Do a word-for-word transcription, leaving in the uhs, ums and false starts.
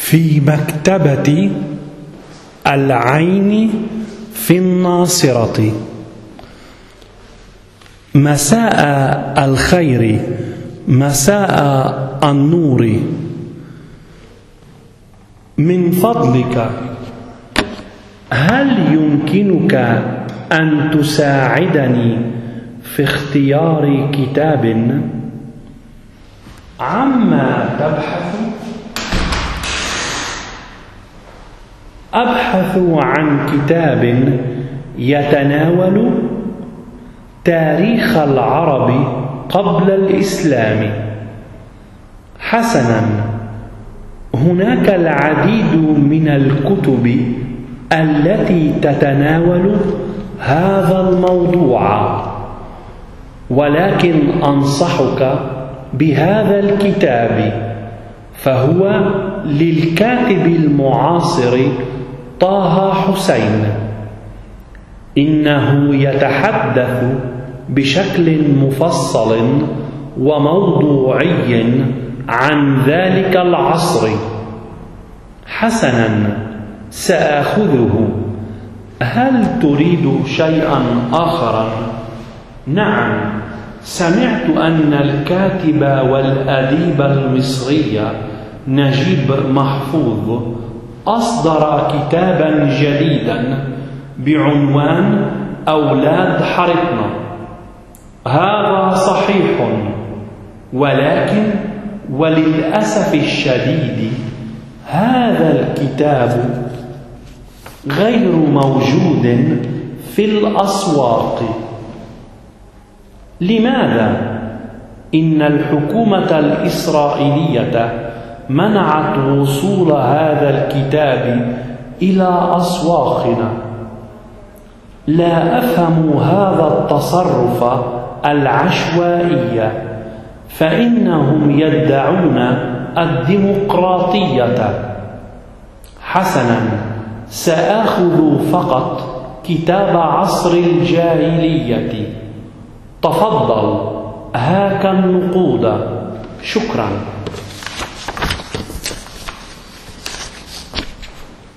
في مكتبة العين في الناصرة. مساء الخير، مساء النور، من فضلك هل يمكنك أن تساعدني في اختيار كتاب؟ عما تبحث؟ أبحث عن كتاب يتناول تاريخ العرب قبل الإسلام. حسناً، هناك العديد من الكتب التي تتناول هذا الموضوع، ولكن أنصحك بهذا الكتاب، فهو للكاتب المعاصر طه حسين. إنه يتحدث بشكل مفصل وموضوعي عن ذلك العصر. حسناً، سآخذه. هل تريد شيئاً آخر؟ نعم، سمعت أن الكاتب والأديب المصري نجيب محفوظ أصدر كتاباً جديداً بعنوان أولاد حارتنا. هذا صحيح، ولكن وللأسف الشديد هذا الكتاب غير موجود في الأسواق. لماذا؟ إن الحكومة الإسرائيلية منعت وصول هذا الكتاب إلى أسواقنا. لا أفهم هذا التصرف العشوائي، فإنهم يدعون الديمقراطية. حسناً، سآخذ فقط كتاب عصر الجاهلية. تفضل، هاك النقود. شكراً.